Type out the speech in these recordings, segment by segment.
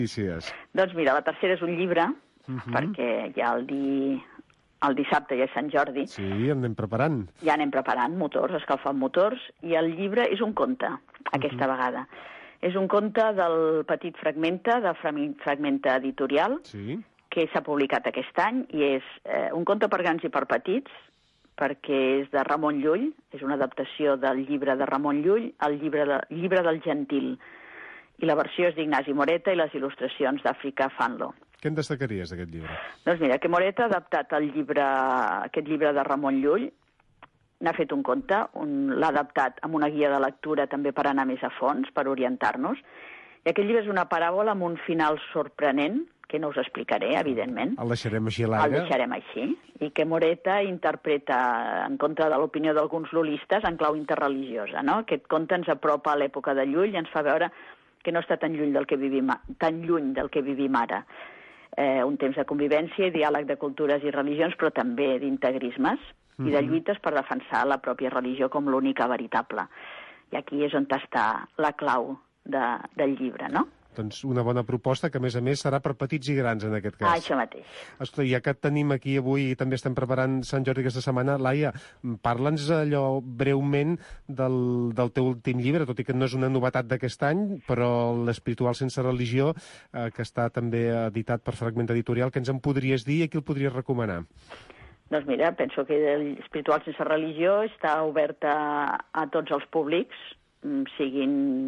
Notícies. Doncs mira, la tercera és un llibre, perquè ja el dissabte ja és Sant Jordi. Sí, anem preparant. Ja anem preparant motors, escalfant motors, i el llibre és un conte, aquesta vegada. És un conte del Petit Fragmenta, de Fragmenta Editorial, que s'ha publicat aquest any, i és un conte per grans i per petits, perquè és de Ramon Llull, és una adaptació del llibre de Ramon Llull, el llibre del Gentil, i la versió és d'Ignasi Moreta i les il·lustracions d'Àfrica Fanlo. Què en destacaries d'aquest llibre? Doncs mira, que Moreta ha adaptat aquest llibre de Ramon Llull, n'ha fet un conte, l'ha adaptat amb una guia de lectura també per anar més a fons, per orientar-nos, i aquest llibre és una paràbola amb un final sorprenent, que no us explicaré, evidentment. El deixarem així a l'aire? El deixarem així, i que Moreta interpreta, en contra de l'opinió d'alguns lulistes, en clau interreligiosa, no? Aquest conte ens apropa a l'època de Llull i ens fa veure que no està tan lluny del que vivim ara. Un temps de convivència i diàleg de cultures i religions, però també d'integrismes i de lluites per defensar la pròpia religió com l'única veritable. I aquí és on està la clau del llibre, no? Doncs una bona proposta que, a més, serà per petits i grans, en aquest cas. Això mateix. Escolta, ja que et tenim aquí avui i també estem preparant Sant Jordi aquesta setmana, Laia, parla'ns allò breument del teu últim llibre, tot i que no és una novetat d'aquest any, però l'Espiritual sense religió, que està també editat per Fragment Editorial, què ens en podries dir i a qui el podries recomanar? Doncs mira, penso que l'Espiritual sense religió està oberta a tots els públics, sigui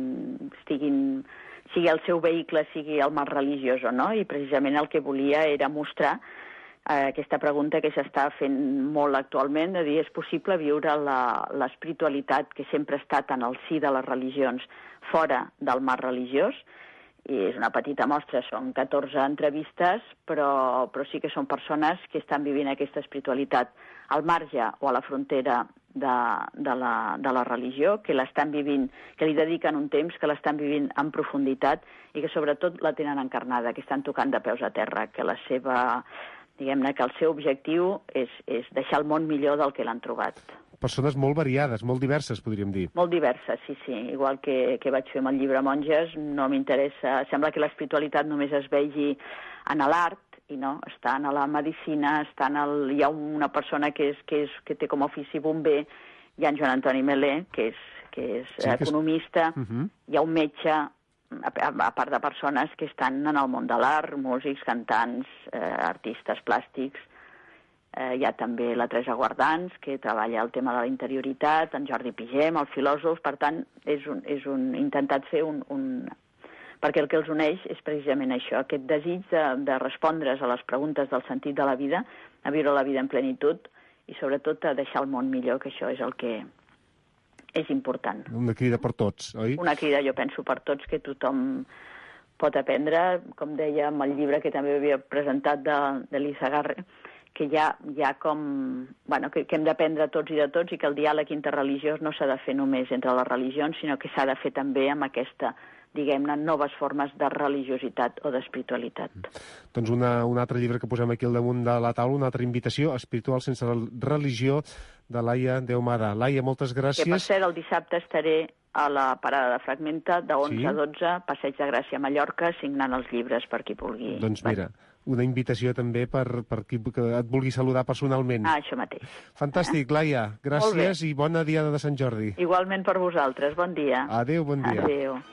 el seu vehicle, sigui el més religiós o no, i precisament el que volia era mostrar aquesta pregunta que s'està fent molt actualment, de dir, és possible viure l'espiritualitat que sempre ha estat en el si de les religions fora del marc religiós, i és una petita mostra, són 14 entrevistes, però sí que són persones que estan vivint aquesta espiritualitat al marge o a la frontera de la religió, que l'estan vivint, que li dediquen un temps, que l'estan vivint en profunditat i que sobretot la tenen encarnada, que estan tocant de peus a terra, que la seva, diguem-ne, que el seu objectiu és deixar el món millor del que l'han trobat. Persones molt variades, molt diverses, podríem dir. Molt diverses, sí. Igual que vaig fer amb el llibre Monges, no m'interessa. Sembla que l'espiritualitat només es vegi en l'art, i no, està en la medicina, hi ha una persona que té com a ofici bomber, hi ha en Joan Antoni Melé, que és economista, hi ha un metge, a part de persones que estan en el món de l'art, músics, cantants, artistes plàstics. Hi ha també la Teresa Guardans, que treballa el tema de la interioritat, en Jordi Pigem, el filòsof. Per tant, és intentat fer perquè el que els uneix és precisament això, aquest desig de respondre's a les preguntes del sentit de la vida, a viure la vida en plenitud i sobretot a deixar el món millor, que això és el que és important. Una crida per tots, oi? Una crida, jo penso, per tots, que tothom pot aprendre, com deia amb el llibre que també havia presentat d'Elisa Garre, que hi ha com, que hem d'aprendre tots i de tots, i que el diàleg interreligiós no s'ha de fer només entre les religions, sinó que s'ha de fer també amb aquesta, diguem-ne, noves formes de religiositat o d'espiritualitat. Doncs un altre llibre que posem aquí al damunt de la taula, una altra invitació, Espiritual sense religió, de Laia de Ahumada. Laia, moltes gràcies. Que per cert, el dissabte estaré a la parada de Fragmenta, de 11 a 12, Passeig de Gràcia a Mallorca, signant els llibres per qui vulgui. Doncs mira, una invitació també per qui et vulgui saludar personalment. Això mateix. Fantàstic, Laia. Gràcies i bona diada de Sant Jordi. Igualment per vosaltres. Bon dia. Adéu, bon dia. Adéu.